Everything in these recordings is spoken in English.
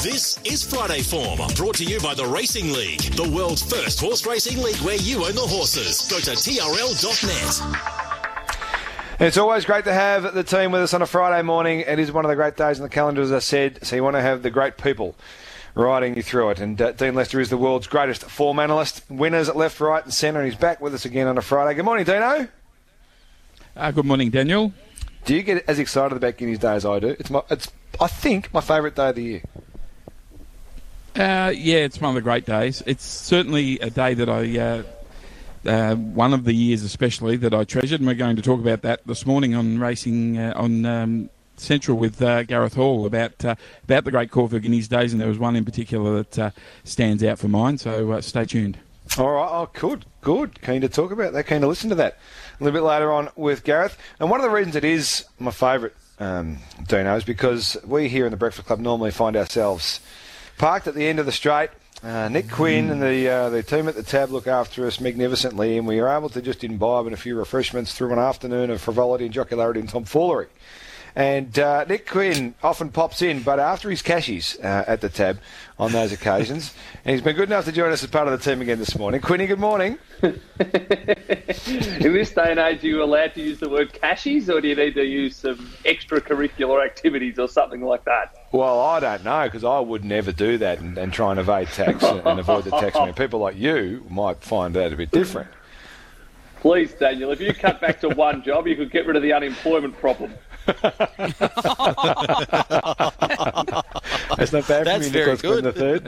This is Friday Form, brought to you by the Racing League, the world's first horse racing league where you own the horses. Go to trl.net. It's always great to have the team with us on a Friday morning. It is one of the great days in the calendar, as I said, so you want to have the great people riding you through it. And Dean Lester is the world's greatest form analyst. Winners at left, right and centre, and he's back with us again on a Friday. Good morning, Dino. Good morning, Daniel. Do you get as excited about Guineas Day as I do? It's I think, my favourite day of the year. Yeah, it's one of the great days. It's certainly a day that one of the years especially, that I treasured, and we're going to talk about that this morning on Racing on Central with Gareth Hall about the great Caulfield Guineas Days, and there was one in particular that stands out for mine, so stay tuned. All right, good. Keen to talk about that, keen to listen to that a little bit later on with Gareth. And one of the reasons it is my favourite, Dino, is because we here in the Breakfast Club normally find ourselves parked at the end of the straight. Nick Quinn and the team at the tab look after us magnificently, and we are able to just imbibe in a few refreshments through an afternoon of frivolity and jocularity and tomfoolery. And Nick Quinn often pops in, but after his cashies at the tab on those occasions. And he's been good enough to join us as part of the team again this morning. Quinny, good morning. In this day and age, are you allowed to use the word cashies, or do you need to use some extracurricular activities or something like that? Well, I don't know, because I would never do that and try and evade tax and avoid the tax man. People like you might find that a bit different. Please, Daniel, if you cut back to one job, you could get rid of the unemployment problem. That's not bad from you, Nicholas Quinn the third.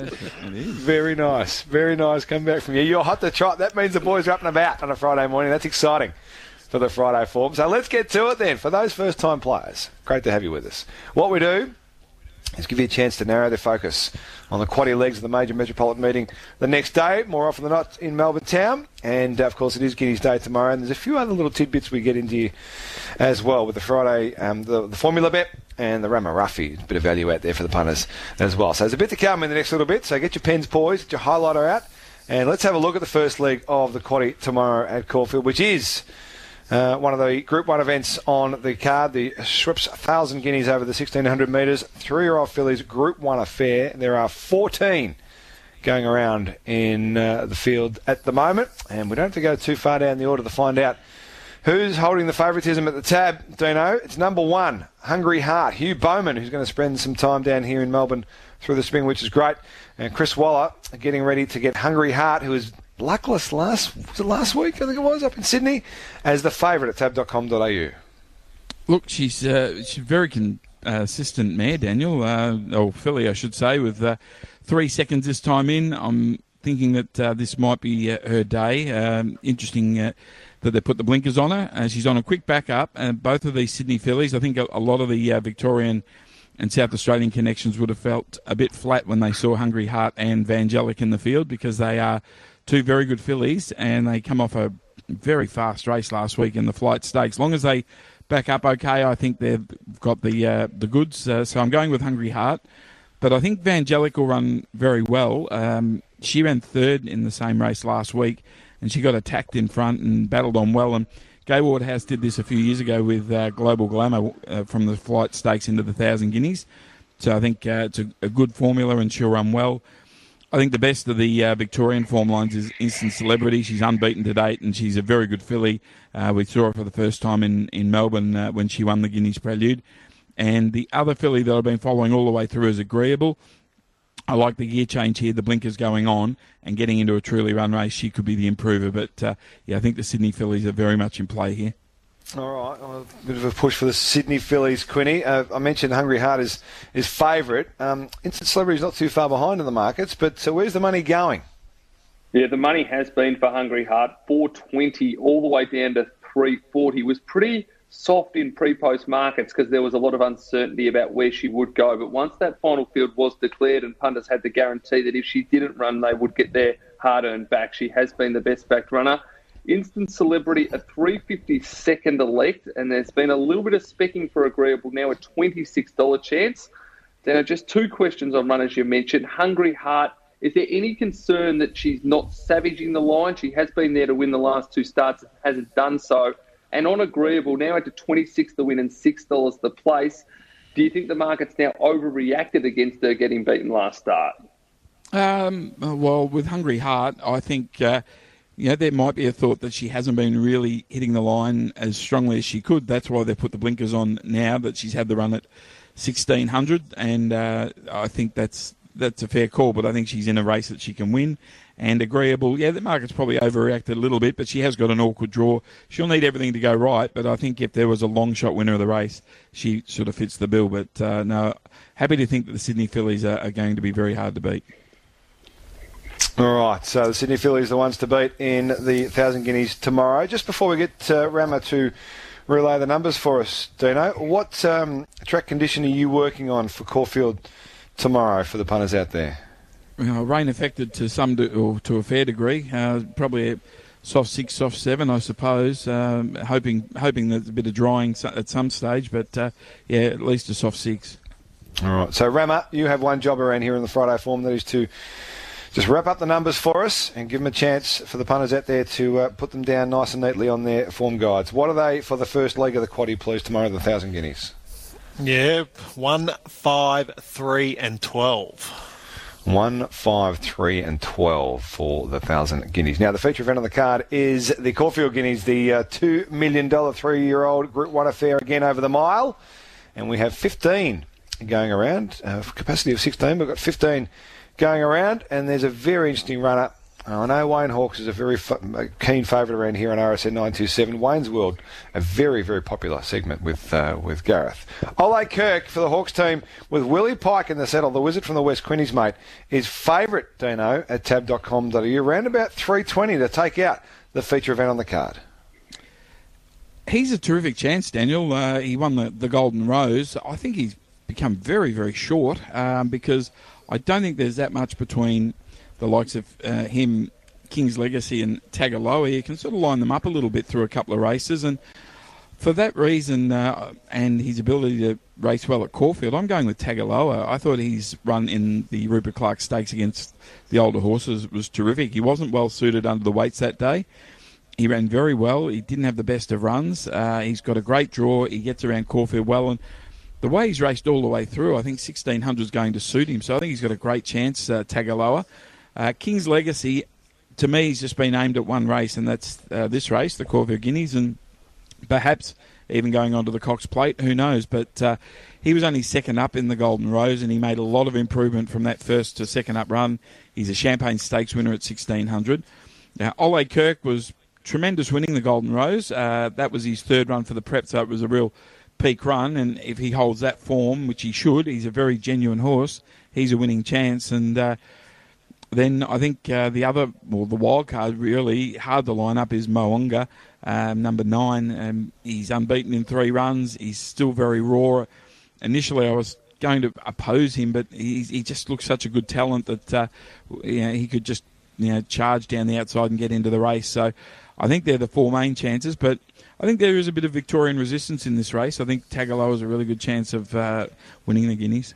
Very nice. Very nice. Come back from you. You're hot to trot. That means the boys are up and about on a Friday morning. That's exciting for the Friday form. So let's get to it then. For those first-time players, great to have you with us. What we do is give you a chance to narrow their focus on the quaddie legs of the major metropolitan meeting the next day, more often than not in Melbourne town. And, of course, it is Guineas Day tomorrow. And there's a few other little tidbits we get into you as well with the Friday, the Formula Bet and the Ramaruffi. A bit of value out there for the punters as well. So there's a bit to come in the next little bit. So get your pens poised, get your highlighter out. And let's have a look at the first leg of the quaddie tomorrow at Caulfield, which is one of the Group 1 events on the card, the Schweppes 1,000 Guineas over the 1,600 metres, 3-year-old fillies Group 1 affair. There are 14 going around in the field at the moment, and we don't have to go too far down the order to find out who's holding the favouritism at the tab, Dino. It's number 1, Hungry Heart, Hugh Bowman, who's going to spend some time down here in Melbourne through the spring, which is great, and Chris Waller getting ready to get Hungry Heart, who is luckless last week, I think it was, up in Sydney, as the favourite at tab.com.au. Look, she's very consistent mare, Daniel, or filly, I should say, with 3 seconds this time in. I'm thinking that this might be her day. Interesting that they put the blinkers on her. She's on a quick back-up, and both of these Sydney fillies, I think a lot of the Victorian and South Australian connections would have felt a bit flat when they saw Hungry Heart and Vangelic in the field, because they are two very good fillies, and they come off a very fast race last week in the Flight Stakes. As long as they back up okay, I think they've got the goods. So I'm going with Hungry Heart. But I think Vangelic will run very well. She ran third in the same race last week, and she got attacked in front and battled on well. And Gai Wardhouse did this a few years ago with Global Glamour from the Flight Stakes into the 1,000 Guineas. So I think it's a good formula, and she'll run well. I think the best of the Victorian form lines is Instant Celebrity. She's unbeaten to date, and she's a very good filly. We saw her for the first time in Melbourne when she won the Guineas Prelude. And the other filly that I've been following all the way through is Agreeable. I like the gear change here, the blinkers going on, and getting into a truly run race. She could be the improver. But, I think the Sydney fillies are very much in play here. All right, a bit of a push for the Sydney fillies, Quinny. I mentioned Hungry Heart is favourite. Instant Celebrity's not too far behind in the markets, but where's the money going? Yeah, the money has been for Hungry Heart, $4.20 all the way down to $3.40. Was pretty soft in pre-post markets because there was a lot of uncertainty about where she would go. But once that final field was declared and punters had the guarantee that if she didn't run, they would get their hard-earned back, she has been the best-backed runner. Instant Celebrity, a $3.52 elect, and there's been a little bit of specking for Agreeable, now a $26 chance. Now, just 2 questions on runners you mentioned. Hungry Heart, is there any concern that she's not savaging the line? She has been there to win the last 2 starts, hasn't done so. And on Agreeable, now at 26 the win and $6 the place. Do you think the market's now overreacted against her getting beaten last start? Well, with Hungry Heart, I think there might be a thought that she hasn't been really hitting the line as strongly as she could. That's why they've put the blinkers on now that she's had the run at 1,600, and I think that's a fair call. But I think she's in a race that she can win. And agreeable, yeah, the market's probably overreacted a little bit, but she has got an awkward draw. She'll need everything to go right, but I think if there was a long shot winner of the race, she sort of fits the bill. But no, happy to think that the Sydney fillies are going to be very hard to beat. All right, so the Sydney fillies are the ones to beat in the 1,000 guineas tomorrow. Just before we get Rama to relay the numbers for us, Dino, what track condition are you working on for Caulfield tomorrow for the punters out there? Rain affected to to a fair degree. Probably a soft 6, soft 7, I suppose. Hoping there's a bit of drying at some stage, but yeah, at least a soft 6. All right. So Rama, you have one job around here in the Friday form, that is to just wrap up the numbers for us and give them a chance for the punters out there to put them down nice and neatly on their form guides. What are they for the first leg of the quaddie, please, tomorrow, the 1,000 guineas? Yeah, 1, 5, 3 and 12. 1, 5, 3 and 12 for the 1,000 guineas. Now, the feature event on the card is the Caulfield Guineas, the $2 million 3-year-old Group 1 affair again over the mile. And we have 15 going around. Capacity of 16, we've got 15 going around. And there's a very interesting runner. I know Wayne Hawkes is a very keen favourite around here on RSN 927. Wayne's World, a very, very popular segment with Gareth. Ole Kirk for the Hawks team with Willie Pike in the saddle, the wizard from the West Quinnies, mate, is favourite, Dino, at tab.com.au, around about 320 to take out the feature event on the card. He's a terrific chance, Daniel. He won the Golden Rose. I think he's become very, very short because I don't think there's that much between the likes of him, King's Legacy and Tagaloa. You can sort of line them up a little bit through a couple of races. And for that reason and his ability to race well at Caulfield, I'm going with Tagaloa. I thought his run in the Rupert Clark Stakes against the older horses was terrific. He wasn't well suited under the weights that day. He ran very well. He didn't have the best of runs. He's got a great draw. He gets around Caulfield well. And the way he's raced all the way through, I think 1,600 is going to suit him. So I think he's got a great chance, Tagaloa. King's Legacy, to me, he's just been aimed at one race, and that's this race, the Caulfield Guineas, and perhaps even going on to the Cox Plate, who knows. But he was only second up in the Golden Rose, and he made a lot of improvement from that first to second up run. He's a Champagne Stakes winner at 1,600. Now, Ole Kirk was tremendous winning the Golden Rose. That was his third run for the prep, so it was a real peak run, and if he holds that form, which he should, he's a very genuine horse, he's a winning chance. And then I think the wild card really hard to line up is Moonga, number 9. He's unbeaten in 3 runs. He's still very raw. Initially, I was going to oppose him, but he just looks such a good talent that he could just charge down the outside and get into the race. So I think they're the 4 main chances, but I think there is a bit of Victorian resistance in this race. I think Tagaloa has a really good chance of winning the Guineas.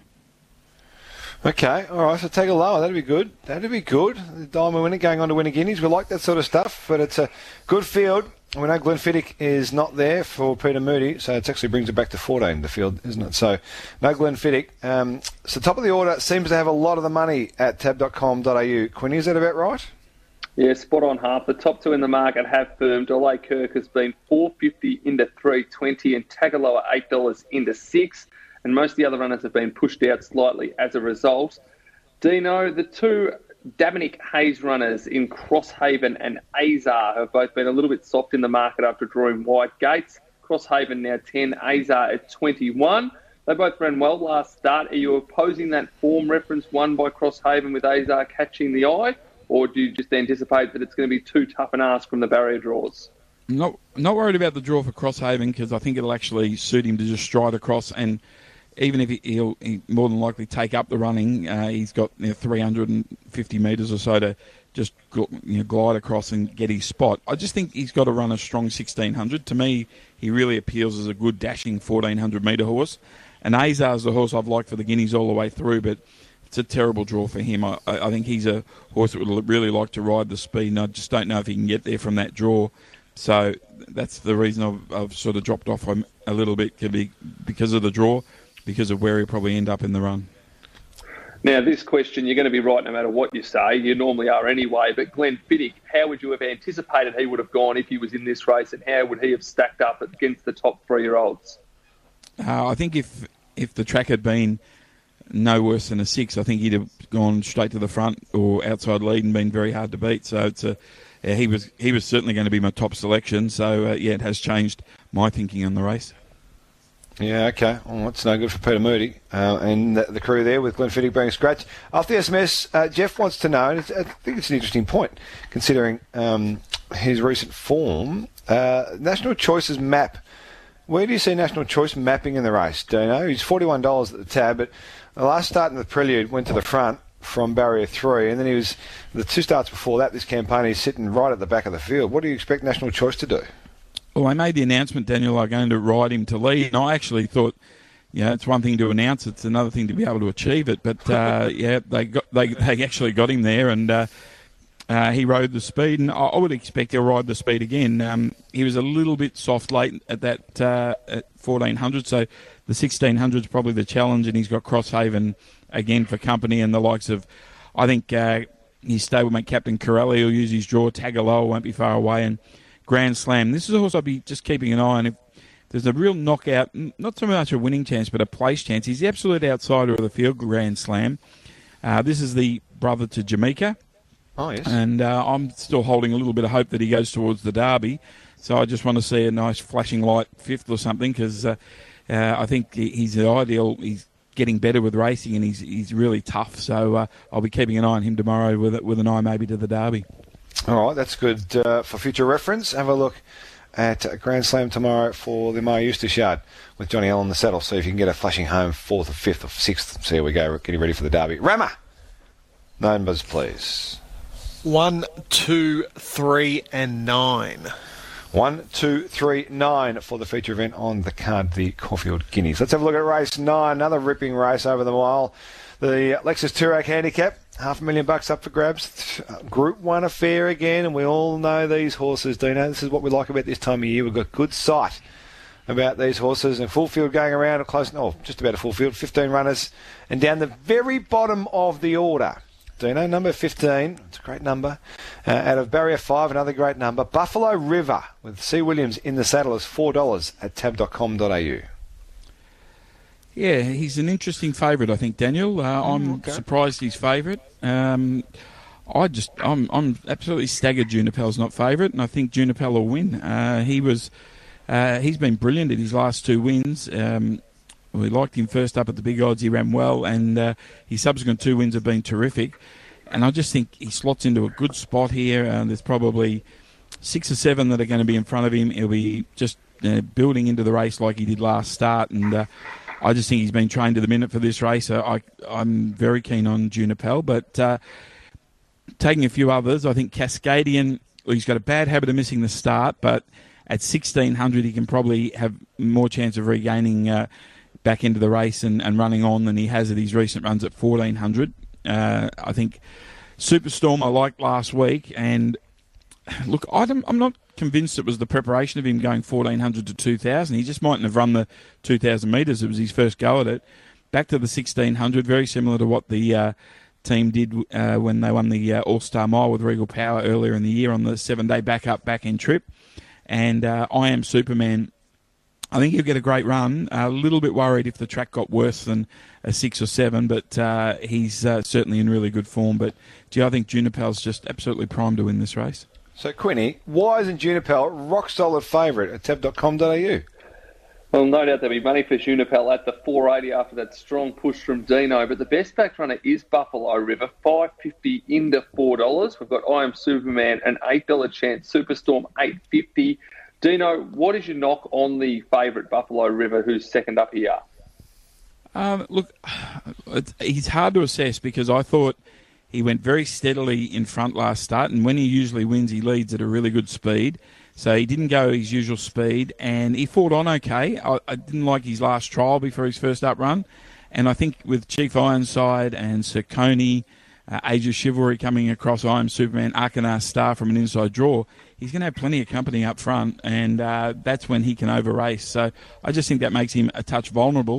Okay, all right, so Tagaloa, that'd be good. That'd be good. The Diamond winner going on to win a Guineas. We like that sort of stuff, but it's a good field. We know Glenfiddich is not there for Peter Moody, so it actually brings it back to 14, the field, isn't it? So no Glenfiddich. So top of the order seems to have a lot of the money at tab.com.au. Quinny, is that about right? Yeah, spot on half. The top 2 in the market have firmed. Ole Kirk has been $4.50 into $3.20 and Tagaloa $8 into $6. And most of the other runners have been pushed out slightly as a result. Dino, the 2 Dominic Hayes runners in Crosshaven and Azar have both been a little bit soft in the market after drawing wide gates. Crosshaven now 10, Azar at 21. They both ran well last start. Are you opposing that form reference won by Crosshaven with Azar catching the eye? Or do you just anticipate that it's going to be too tough an ask from the barrier draws? Not worried about the draw for Crosshaven because I think it'll actually suit him to just stride across, and even if he'll more than likely take up the running, he's got 350 metres or so to just glide across and get his spot. I just think he's got to run a strong 1,600. To me, he really appeals as a good dashing 1,400 metre horse. And Azar's the horse I've liked for the Guineas all the way through, but it's a terrible draw for him. I think he's a horse that would really like to ride the speed, and I just don't know if he can get there from that draw. So that's the reason I've sort of dropped off a little bit because of the draw. because of where he'll probably end up in the run. Now, this question, you're going to be right no matter what you say. You normally are anyway. But Glenfiddich, how would you have anticipated he would have gone if he was in this race, and how would he have stacked up against the top 3-year-olds? I think if the track had been no worse than a 6, I think he'd have gone straight to the front or outside lead and been very hard to beat. So he was certainly going to be my top selection. So, it has changed my thinking on the race. Yeah, okay. Well, that's no good for Peter Moody and the crew there with Glenfiddich being scratched. Off the SMS, Jeff wants to know, and I think it's an interesting point, considering his recent form, National Choice's map. Where do you see National Choice mapping in the race? Do you know? He's $41 at the tab, but the last start in the Prelude went to the front from barrier 3, and then he was, the 2 starts before that, this campaign, he's sitting right at the back of the field. What do you expect National Choice to do? Well, I made the announcement, Daniel, I'm going to ride him to lead, and I actually thought, it's one thing to announce, it's another thing to be able to achieve it. But they actually got him there, and he rode the speed, and I would expect he'll ride the speed again. He was a little bit soft late at that at 1400, so the 1600 is probably the challenge, and he's got Crosshaven again for company, and the likes of, I think his stablemate Captain Corelli will use his draw. Tagaloa won't be far away, and Grand Slam. This is a horse I'll be just keeping an eye on. If there's a real knockout, not so much a winning chance, but a place chance. He's the absolute outsider of the field, Grand Slam. This is the brother to Jamaica. Oh, yes. And I'm still holding a little bit of hope that he goes towards the Derby. So I just want to see a nice flashing light 5th or something, because I think he's the ideal. He's getting better with racing, and he's really tough. So I'll be keeping an eye on him tomorrow with an eye maybe to the Derby. All right, that's good for future reference. Have a look at Grand Slam tomorrow for the Maher Eustace Yard with Johnny Allen in the saddle. See if you can get a flashing home 4th or 5th or 6th. So here we go, getting ready for the Derby. Rammer, numbers please. 1, 2, 3 and 9. 1, 2, 3, 9 for the feature event on the card, the Caulfield Guineas. Let's have a look at race 9, another ripping race over the mile. The Lexus Toorak Handicap, $500,000 up for grabs. Group 1 affair again, and we all know these horses, Dino. This is what we like about this time of year. We've got good sight about these horses, and full field going around, just about a full field, 15 runners, and down the very bottom of the order, Dino, number 15, it's a great number, out of barrier 5, another great number, Buffalo River, with C. Williams in the saddle, is $4 at tab.com.au. Yeah, he's an interesting favourite, I think, Daniel. I'm surprised he's favourite. I'm absolutely staggered Junipel's not favourite, and I think Junipel will win. He's been brilliant in his last 2 wins. We liked him first up at the big odds. He ran well, and his subsequent 2 wins have been terrific. And I just think he slots into a good spot here. There's probably 6 or 7 that are going to be in front of him. He'll be just building into the race like he did last start, and I just think he's been trained to the minute for this race. I'm very keen on Junipel, but taking a few others, I think Cascadian, he's got a bad habit of missing the start, but at 1600 he can probably have more chance of regaining back into the race and running on than he has at his recent runs at 1400. I think Superstorm I liked last week, and look, I'm not convinced it was the preparation of him going 1400 to 2000. He just mightn't have run the 2000 metres. It was his first go at it. Back to the 1600, very similar to what the team did when they won the All-Star Mile with Regal Power earlier in the year on the 7-day back-end trip. And I Am Superman, I think he'll get a great run. A little bit worried if the track got worse than a 6 or 7, but he's certainly in really good form. But, I think Junipel's just absolutely primed to win this race. So, Quinny, why isn't Junipel rock-solid favourite at tab.com.au? Well, no doubt there'll be money for Junipel at the 480 after that strong push from Dino, but the best back runner is Buffalo River, $5.50 into $4. We've got I Am Superman, an $8 chance, Superstorm, $8.50. Dino, what is your knock on the favourite Buffalo River, who's second up here? Look, he's hard to assess because I thought he went very steadily in front last start, and when he usually wins, he leads at a really good speed. So he didn't go his usual speed, and he fought on okay. I didn't like his last trial before his first up run, and I think with Chief Ironside and Circoni, Age of Chivalry coming across, I Am Superman, Arkanar Star from an inside draw, he's going to have plenty of company up front, and that's when he can over-race. So I just think that makes him a touch vulnerable.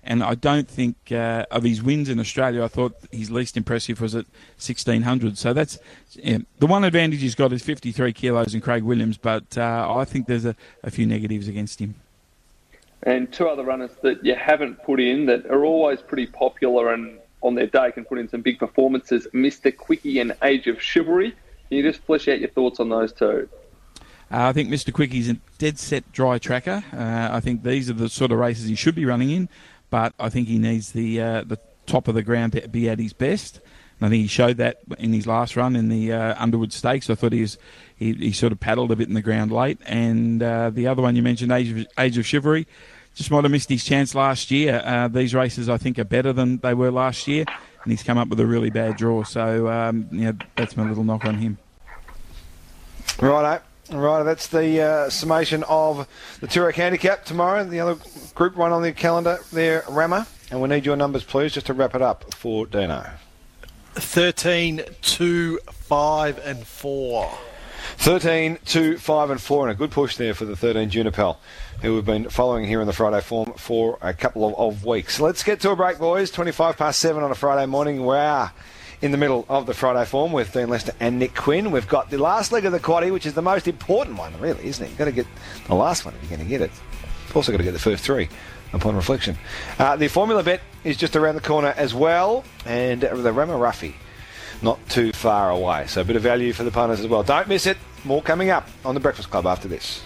And I don't think of his wins in Australia, I thought his least impressive was at 1,600. So that's the one advantage he's got is 53 kilos in Craig Williams, but I think there's a few negatives against him. And two other runners that you haven't put in that are always pretty popular and on their day can put in some big performances, Mr. Quickie and Age of Chivalry. Can you just flesh out your thoughts on those two? I think Mr. Quickie's a dead-set dry tracker. I think these are the sort of races he should be running in, but I think he needs the top of the ground to be at his best. And I think he showed that in his last run in the Underwood Stakes. I thought he sort of paddled a bit in the ground late. And the other one you mentioned, Age of Chivalry, just might have missed his chance last year. These races, I think, are better than they were last year, and he's come up with a really bad draw. So, that's my little knock on him. Righto. That's the summation of the Turek Handicap tomorrow. The other Group 1 on the calendar there, Rama. And we need your numbers, please, just to wrap it up for Dino. 13, 2, 5 and 4. 13, 2, 5 and 4, and a good push there for the 13 Junipel, who we've been following here in the Friday form for a couple of weeks. Let's get to a break, boys. 7 on a Friday morning. We are in the middle of the Friday form with Dean Lester and Nick Quinn. We've got the last leg of the quaddie, which is the most important one, really, isn't it? You've got to get the last one if you're going to get it. Also got to get the first three upon reflection. The Formula Bet is just around the corner as well, and the Rama Ruffy not too far away. So a bit of value for the punters as well. Don't miss it. More coming up on the Breakfast Club after this.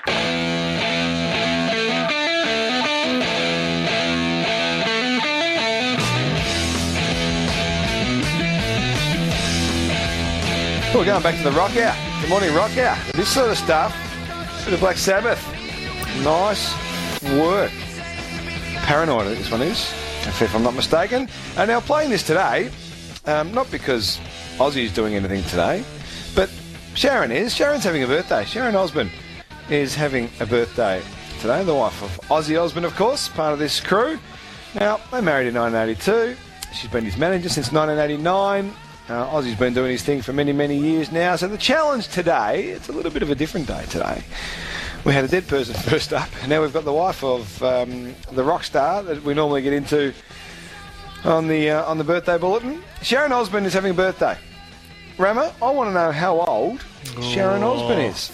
We're going back to the Rock Out. Good morning, Rock Out. This sort of stuff. Bit of Black Sabbath. Nice work. Paranoid, this one is, if I'm not mistaken. And now playing this today, not because Ozzy's doing anything today, but Sharon is. Sharon's having a birthday. Sharon Osborne is having a birthday today. The wife of Ozzy Osbourne, of course, part of this crew. Now, they married in 1982. She's been his manager since 1989. Ozzy's been doing his thing for many, many years now. So the challenge today, it's a little bit of a different day today. We had a dead person first up, and now we've got the wife of the rock star that we normally get into on the birthday bulletin. Sharon Osbourne is having a birthday. Rama, I want to know how old Sharon Osbourne is.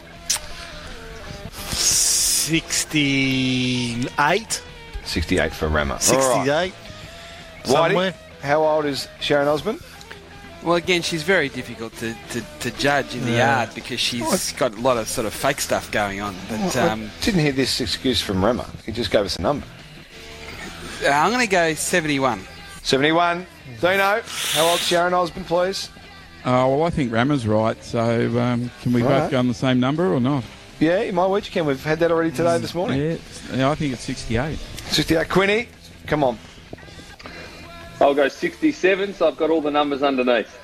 68. 68 for Rama. 68. Right. Somewhere. Whitey, how old is Sharon Osbourne? Well, again, she's very difficult to judge in the yard because she's got a lot of sort of fake stuff going on. But I didn't hear this excuse from Rama. He just gave us a number. I'm going to go 71. 71. Dino, how old's Sharon Osbourne, please? Well, I think Rama's right. So can we both go on the same number or not? Yeah, my word, you can. We've had that already today, this morning. Yeah, I think it's 68. 68. Quinny, come on. I'll go 67, so I've got all the numbers underneath.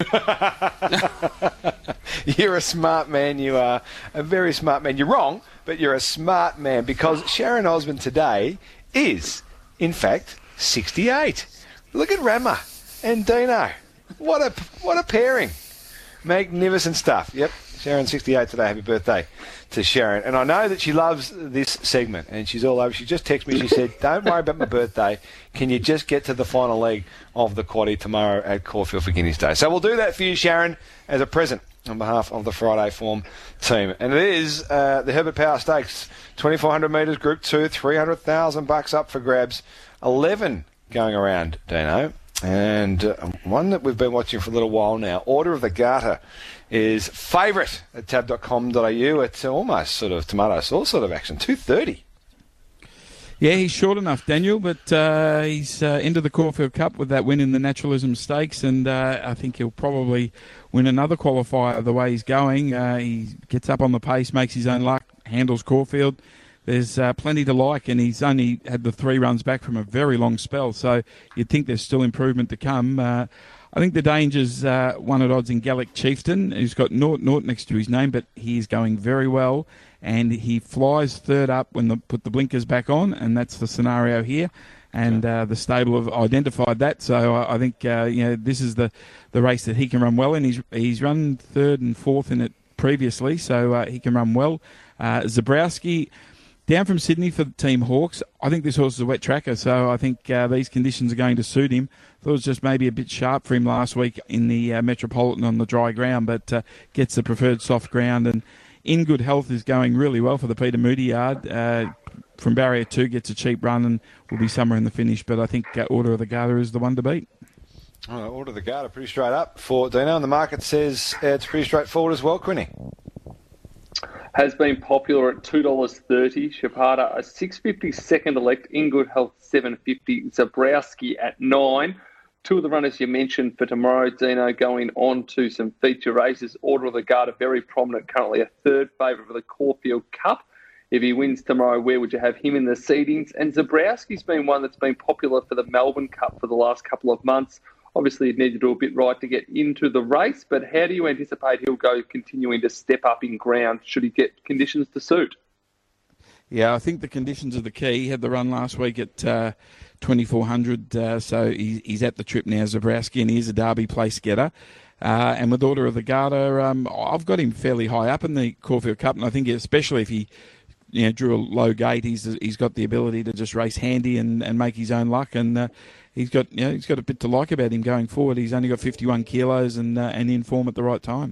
You're a smart man, you are. A very smart man. You're wrong, but you're a smart man because Sharon Osbourne today is, in fact, 68. Look at Rama and Dino. What a pairing. Magnificent stuff. Yep, Sharon 68 today. Happy birthday to Sharon. And I know that she loves this segment and she's all over. She just texted me. She said, don't worry about my birthday. Can you just get to the final leg of the quaddie tomorrow at Caulfield for Guineas Day? So we'll do that for you, Sharon, as a present on behalf of the Friday Form team. And it is the Herbert Power Stakes, 2,400 metres, Group 2, $300,000 up for grabs. 11 going around, Dino. And one that we've been watching for a little while now, Order of the Garter, is favourite at tab.com.au. It's almost sort of tomato sauce sort of action, 230. Yeah, he's short enough, Daniel, but he's into the Caulfield Cup with that win in the Naturalism Stakes, and I think he'll probably win another qualifier the way he's going. He gets up on the pace, makes his own luck, handles Caulfield. There's plenty to like, and he's only had the 3 runs back from a very long spell, so you'd think there's still improvement to come. I think the danger's one at odds in Gallic Chieftain, who's got Naught next to his name, but he's going very well, and he flies third up when they put the blinkers back on, and that's the scenario here. And the stable have identified that, so I think this is the race that he can run well in. He's run 3rd and 4th in it previously, so he can run well. Zabrowski, Down from Sydney for the Team Hawks. I think this horse is a wet tracker, so I think these conditions are going to suit him. Thought it was just maybe a bit sharp for him last week in the Metropolitan on the dry ground, but gets the preferred soft ground. And In Good Health is going really well for the Peter Moody yard. From Barrier 2 gets a cheap run and will be somewhere in the finish, but I think Order of the Garter is the one to beat. Order of the Garter pretty straight up for Dino, and the market says it's pretty straightforward as well, Quinny. Has been popular at $2.30. Chapada a $6.50 second elect. In Good Health $7.50. Zabrowski at $9. Two of the runners you mentioned for tomorrow, Dino, going on to some feature races. Order of the Garter very prominent, currently a third favourite for the Caulfield Cup. If he wins tomorrow, where would you have him in the seedings? And Zabrowski's been one that's been popular for the Melbourne Cup for the last couple of months. Obviously, he'd need to do a bit right to get into the race, but how do you anticipate he'll go continuing to step up in ground should he get conditions to suit? Yeah, I think the conditions are the key. He had the run last week at 2,400, so he's at the trip now, Zabrowski, and he is a Derby place getter. And with Order of the Garter, I've got him fairly high up in the Caulfield Cup, and I think especially if he drew a low gate, he's got the ability to just race handy and make his own luck, and he's got a bit to like about him going forward. He's only got 51 kilos and in form at the right time.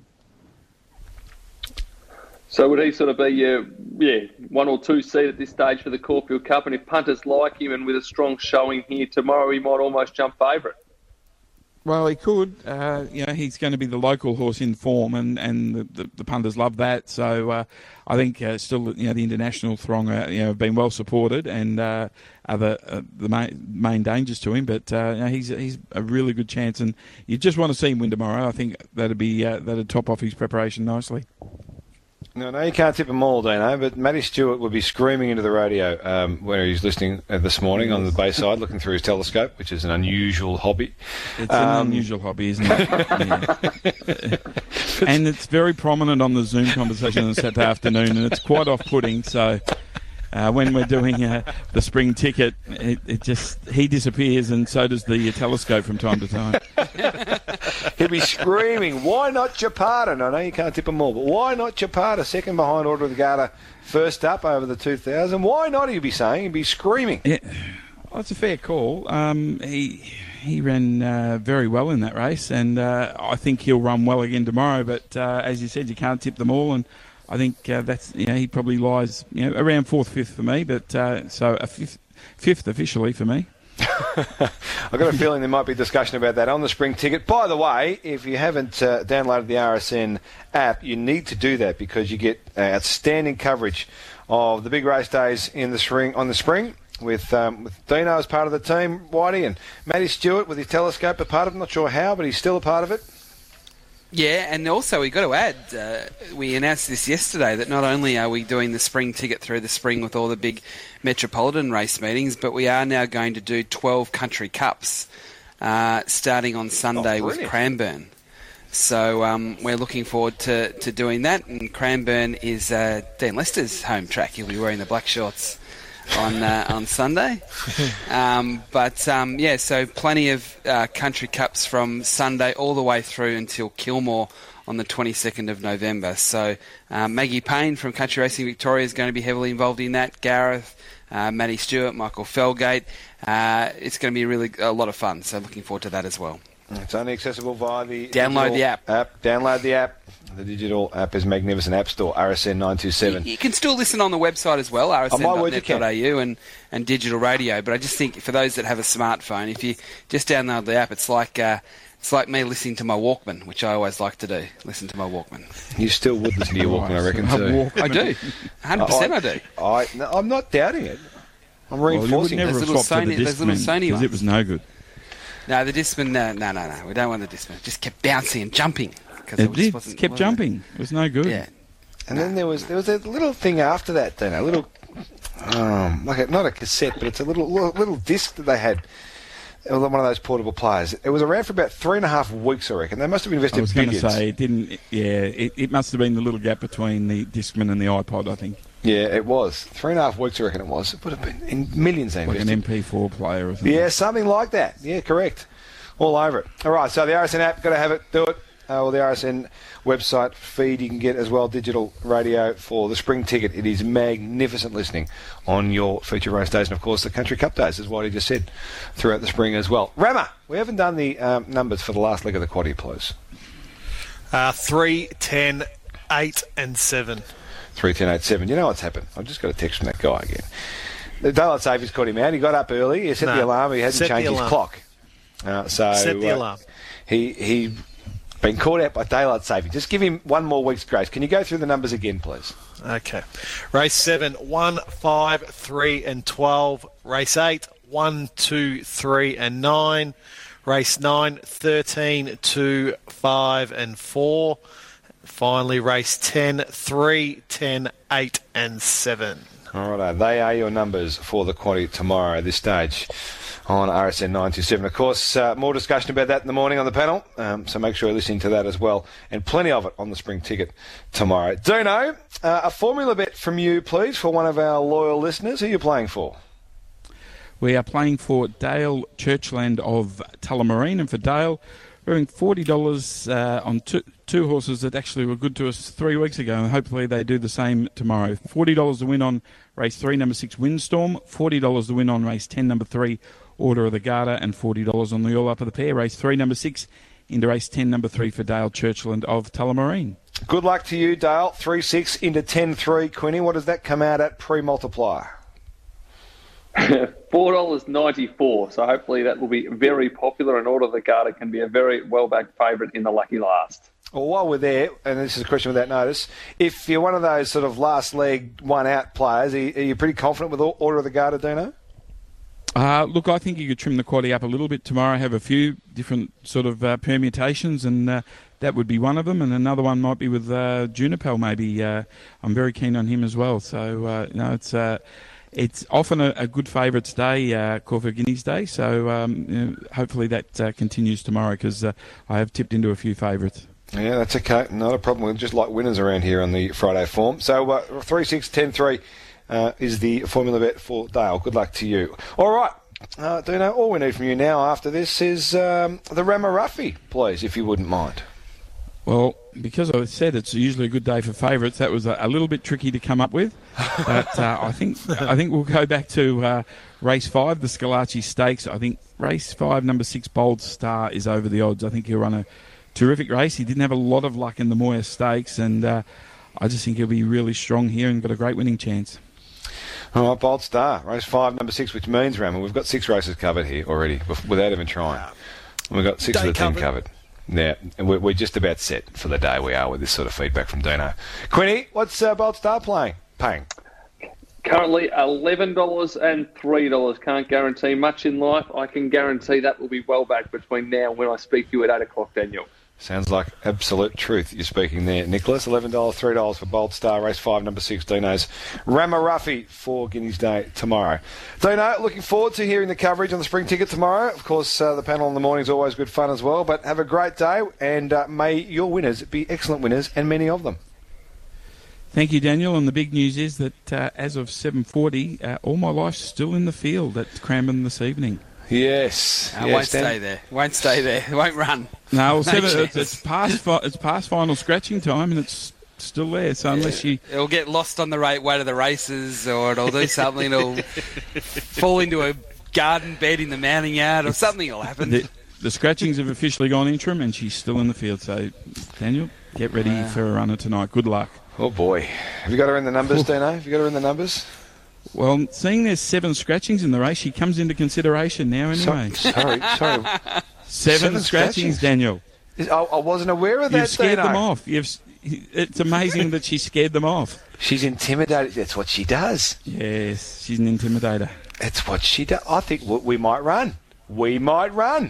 So would he sort of be 1 or 2 seed at this stage for the Caulfield Cup? And if punters like him and with a strong showing here tomorrow, he might almost jump favourite. Well, he could. He's going to be the local horse in form, and the punters love that. So I think still, the international throng have been well supported and are the main dangers to him. But he's a really good chance, and you just want to see him win tomorrow. I think that'd top off his preparation nicely. No, you can't tip them all, Dino, but Matty Stewart would be screaming into the radio when he's listening this morning on the Bayside, looking through his telescope, which is an unusual hobby. It's an unusual hobby, isn't it? Yeah. And it's very prominent on the Zoom conversation on Saturday afternoon, and it's quite off-putting, so... when we're doing the spring ticket, he disappears, and so does the telescope from time to time. He'll be screaming, why not Chapada? I know you can't tip them all, but why not Chapada? Second behind Order of the Garter, first up over the 2,000. Why not, he'll be saying? He'll be screaming. Yeah. Well, that's a fair call. He ran very well in that race, and I think he'll run well again tomorrow, but as you said, you can't tip them all, and I think that's he probably lies around 4th, 5th for me, but so a fifth officially for me. I've got a feeling there might be discussion about that on the spring ticket. By the way, if you haven't downloaded the RSN app, you need to do that because you get outstanding coverage of the big race days in the spring with Dino as part of the team, Whitey, and Matty Stewart with his telescope a part of it. I'm not sure how, but he's still a part of it. Yeah, and also we've got to add, we announced this yesterday, that not only are we doing the spring ticket through the spring with all the big metropolitan race meetings, but we are now going to do 12 country cups starting on Sunday with Cranbourne. So we're looking forward to doing that, and Cranbourne is Dean Lester's home track. He'll be wearing the black shorts on Sunday. So plenty of country cups from Sunday all the way through until Kilmore on the 22nd of November. So Maggie Payne from Country Racing Victoria is going to be heavily involved in that. Gareth, Matty Stewart, Michael Felgate. It's going to be really a lot of fun. So looking forward to that as well. It's only accessible via the download the app. Download the app. The digital app is magnificent. App Store, RSN 927. You can still listen on the website as well, rsn.net.au and digital radio. But I just think for those that have a smartphone, if you just download the app, it's like me listening to my Walkman, which I always like to do. Listen to my Walkman. You still would listen to your Walkman, I reckon, too. I do. 100% I do. I'm not doubting it. I'm reinforcing it. Those little Sony ones. It was no good. No, the Discman, no. We don't want the Discman. It just kept bouncing and jumping. It kept jumping. It was no good. Yeah. And then there was a little thing after that, then, a little, not a cassette, but it's a little disc that they had. It was one of those portable players. It was around for about 3.5 weeks, I reckon. They must have invested billions. I was going to say, it didn't. Yeah, it must have been the little gap between the Discman and the iPod, I think. Yeah, it was. 3.5 weeks, I reckon it was. It would have been in millions they invested. Like an MP4 player or something. Yeah, something like that. Yeah, correct. All over it. All right, so the RSN app, got to have it, do it. or the RSN website feed. You can get as well digital radio for the Spring Ticket. It is magnificent listening on your feature race days, and of course the Country Cup days, as Whitey just said, throughout the spring as well. Rammer, we haven't done the numbers for the last leg of the quaddie, please. 3, 10, 8 and 7. 3, 10, 8, 7. You know what's happened? I've just got a text from that guy again. The daylight savings caught him out. He got up early. He set the alarm. He hasn't changed his clock. Set the alarm. He been caught out by daylight saving. Just give him one more week's grace. Can you go through the numbers again, please? Okay. Race 7, 1, 5, 3 and 12. Race 8, 1, 2, 3 and 9. Race 9, 13, 2, 5 and 4. Finally, race 10, 3, 10, 8 and 7. All right, they are your numbers for the quaddie tomorrow at this stage on RSN 927. Of course, more discussion about that in the morning on the panel, so make sure you're listening to that as well, and plenty of it on the Spring Ticket tomorrow. Duno, a formula bet from you, please, for one of our loyal listeners. Who are you playing for? We are playing for Dale Churchland of Tullamarine, and for Dale, we're doing $40 on two horses that actually were good to us 3 weeks ago, and hopefully they do the same tomorrow. $40 to win on race 3, number 6, Windstorm. $40 to win on race 10, number 3, Order of the Garter, and $40 on the all up of the pair. Race 3, number 6, into race 10, number 3 for Dale Churchland of Tullamarine. Good luck to you, Dale. 3-6 into 10-3. Quinny, what does that come out at pre-multiplier? $4.94, so hopefully that will be very popular, and Order of the Garter can be a very well-backed favourite in the lucky last. Well, while we're there, and this is a question without notice, if you're one of those sort of last leg, one-out players, are you pretty confident with Order of the Garter, Dino? Look, I think you could trim the quaddie up a little bit tomorrow, have a few different sort of permutations, and that would be one of them, and another one might be with Juniper, maybe. I'm very keen on him as well, so, it's often a good favourites day, Corfu Guineas Day, so hopefully that continues tomorrow, because I have tipped into a few favourites. Yeah, that's okay. Not a problem. We just like winners around here on the Friday form. So 3-6-10-3 is the formula bet for Dale. Good luck to you. All right. Dino, all we need from you now after this is the Ramaruffy, please, if you wouldn't mind. Well, because I said it's usually a good day for favourites, that was a little bit tricky to come up with. But I think we'll go back to race 5, the Scalacci Stakes. I think race 5, number 6, Bold Star, is over the odds. I think he'll run a terrific race. He didn't have a lot of luck in the Moir Stakes, and I just think he'll be really strong here and got a great winning chance. All right, Bold Star, race 5, number 6, which means, Ramon, we've got 6 races covered here already without even trying. We've got 6 of the 10 covered. Yeah, and we're just about set for the day we are with this sort of feedback from Dino. Quinny, what's Bold Star paying? Currently $11 and $3. Can't guarantee much in life. I can guarantee that will be well back between now and when I speak to you at 8 o'clock, Daniel. Sounds like absolute truth you're speaking there, Nicholas. $11, $3 for Bold Star, race 5, number 6, Dino's Ramaruffy for Guineas Day tomorrow. Dino, looking forward to hearing the coverage on the Spring Ticket tomorrow. Of course, the panel in the morning is always good fun as well, but have a great day, and may your winners be excellent winners, and many of them. Thank you, Daniel. And the big news is that as of 7:40, All My Life's still in the field at Cranbourne this evening. Yes. Won't stay there. Won't stay there. Won't run. No, it's past final scratching time, and it's still there. So unless it'll get lost on the way to the races, or it'll do something. It'll fall into a garden bed in the mounting yard, or something will happen. The scratchings have officially gone interim, and she's still in the field. So, Daniel, get ready for a runner tonight. Good luck. Oh boy, have you got her in the numbers, Dino? Have you got her in the numbers? Well, seeing there's 7 scratchings in the race, she comes into consideration now anyway. Sorry. 7 scratchings, Daniel. I wasn't aware of that, You've scared them off. It's amazing that she scared them off. She's intimidated. That's what she does. Yes, she's an intimidator. That's what she does. I think we might run. We might run.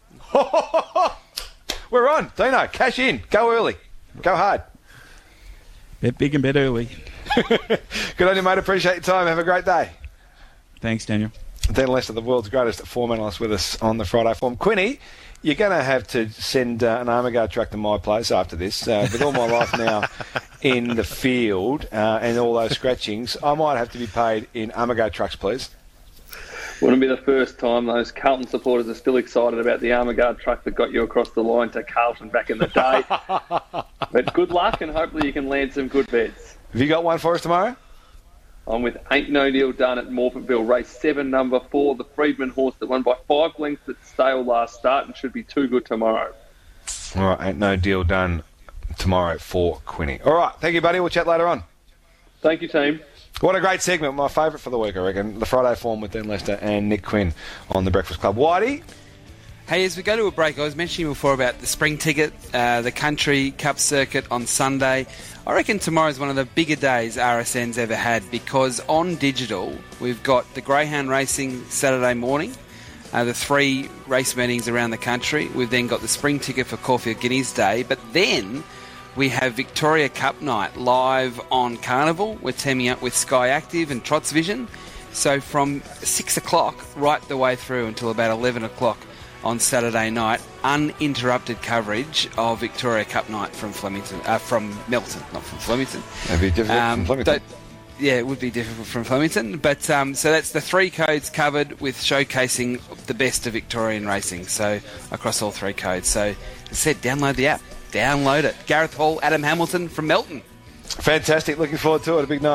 We're on. Dino, cash in. Go early. Go hard. Bet big and bet early. Good on you, mate. Appreciate your time. Have a great day. Thanks, Daniel. Dan Lester, the world's greatest form analyst, with us on the Friday form. Quinny, you're going to have to send an Armaguard truck to my place after this. With All My Life now in the field and all those scratchings, I might have to be paid in Armaguard trucks, please. Wouldn't be the first time those Carlton supporters are still excited about the Armaguard truck that got you across the line to Carlton back in the day. But good luck, and hopefully you can land some good bets. Have you got one for us tomorrow? I'm with Ain't No Deal Done at Morphettville, race 7, number 4, the Freedman horse that won by 5 lengths at Stale last start and should be too good tomorrow. All right, Ain't No Deal Done tomorrow for Quinny. All right, thank you, buddy. We'll chat later on. Thank you, team. What a great segment. My favourite for the week, I reckon. The Friday form with Dan Lester and Nick Quinn on the Breakfast Club. Whitey? Hey, as we go to a break, I was mentioning before about the spring ticket, the Country Cup circuit on Sunday. I reckon tomorrow's one of the bigger days RSN's ever had, because on digital we've got the Greyhound racing Saturday morning, the 3 race meetings around the country. We've then got the spring ticket for Caulfield Guineas Day, but then we have Victoria Cup night live on Carnival. We're teaming up with Sky Active and Trots Vision. So from 6 o'clock right the way through until about 11 o'clock on Saturday night, uninterrupted coverage of Victoria Cup night from Flemington, from Melton, not from Flemington. That'd be difficult from Flemington. Yeah, it would be difficult from Flemington. But so that's the 3 codes covered, with showcasing the best of Victorian racing. So across all 3 codes. So as I said, download the app. Download it. Gareth Hall, Adam Hamilton from Melton. Fantastic. Looking forward to it. A big night.